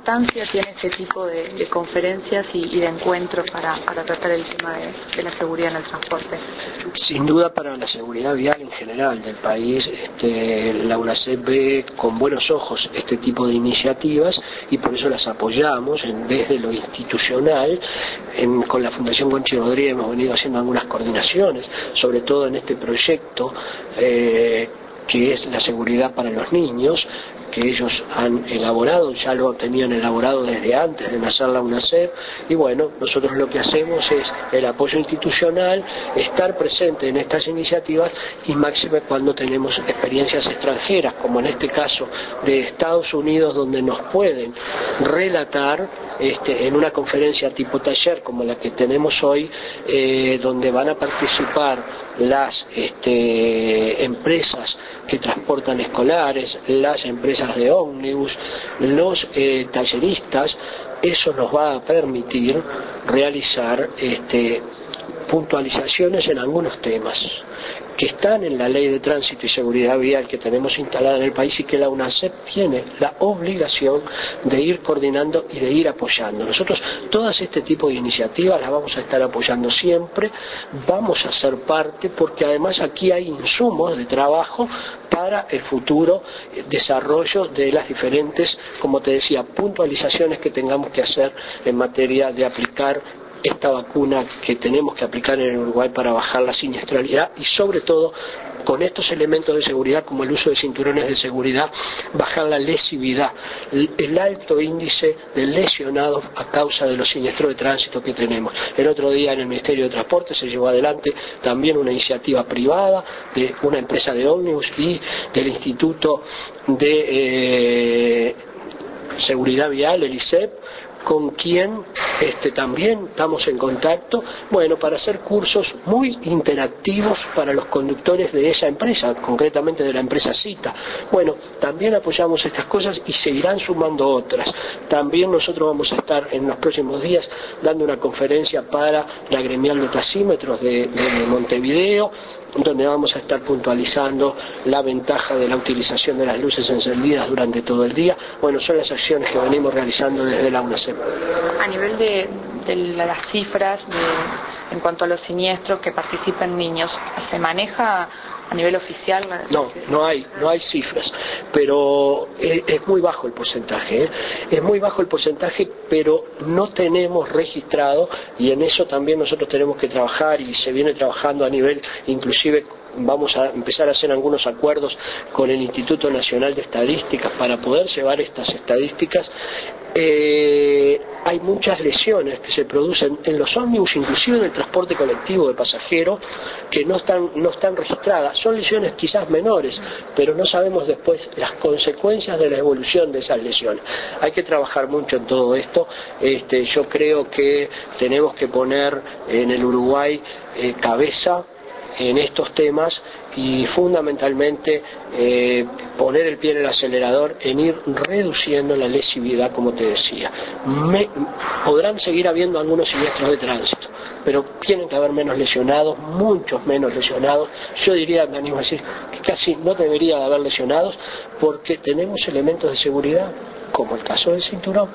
importancia tiene este tipo de conferencias y de encuentros para tratar el tema de la seguridad en el transporte? Sin duda, para la seguridad vial en general del país, la UNACEP ve con buenos ojos este tipo de iniciativas y por eso las apoyamos desde lo institucional. Con la Fundación Conchi Rodríguez hemos venido haciendo algunas coordinaciones, sobre todo en este proyecto que es la seguridad para los niños, que ellos han elaborado, ya lo tenían elaborado desde antes de nacer la UNACEP, y bueno, nosotros lo que hacemos es el apoyo institucional, estar presente en estas iniciativas y máxime cuando tenemos experiencias extranjeras, como en este caso de Estados Unidos, donde nos pueden relatar en una conferencia tipo taller como la que tenemos hoy, donde van a participar las empresas que transportan escolares, las empresas de ómnibus, los talleristas. Eso nos va a permitir realizar puntualizaciones en algunos temas que están en la Ley de Tránsito y Seguridad Vial que tenemos instalada en el país y que la UNACEP tiene la obligación de ir coordinando y de ir apoyando. Nosotros todas este tipo de iniciativas las vamos a estar apoyando siempre, vamos a ser parte porque además aquí hay insumos de trabajo para el futuro desarrollo de las diferentes, como te decía, puntualizaciones que tengamos que hacer en materia de aplicar esta vacuna que tenemos que aplicar en el Uruguay para bajar la siniestralidad y sobre todo con estos elementos de seguridad como el uso de cinturones de seguridad, bajar la lesividad, el alto índice de lesionados a causa de los siniestros de tránsito que tenemos. El otro día en el Ministerio de Transporte se llevó adelante también una iniciativa privada de una empresa de ómnibus y del Instituto de Seguridad Vial, el ISEP, con quien también estamos en contacto, bueno, para hacer cursos muy interactivos para los conductores de esa empresa, concretamente de la empresa Cita. Bueno, también apoyamos estas cosas y seguirán sumando otras. También nosotros vamos a estar en los próximos días dando una conferencia para la gremial de taxímetros de Montevideo, donde vamos a estar puntualizando la ventaja de la utilización de las luces encendidas durante todo el día. Bueno, son las acciones que venimos realizando desde la UNACEP. A nivel de las cifras en cuanto a los siniestros que participan niños, ¿se maneja a nivel oficial? No hay cifras, pero es muy bajo el porcentaje, es muy bajo el porcentaje, pero no tenemos registrado, y en eso también nosotros tenemos que trabajar y se viene trabajando a nivel, inclusive vamos a empezar a hacer algunos acuerdos con el Instituto Nacional de Estadísticas para poder llevar estas estadísticas. Hay muchas lesiones que se producen en los ómnibus, inclusive del transporte colectivo de pasajeros, que no están registradas. Son lesiones quizás menores, pero no sabemos después las consecuencias de la evolución de esas lesiones. Hay que trabajar mucho en todo esto. Yo creo que tenemos que poner en el Uruguay cabeza en estos temas y fundamentalmente poner el pie en el acelerador en ir reduciendo la lesividad, como te decía. Podrán seguir habiendo algunos siniestros de tránsito, pero tienen que haber menos lesionados, muchos menos lesionados. Yo diría, me animo a decir, que casi no debería de haber lesionados porque tenemos elementos de seguridad, como el caso del cinturón,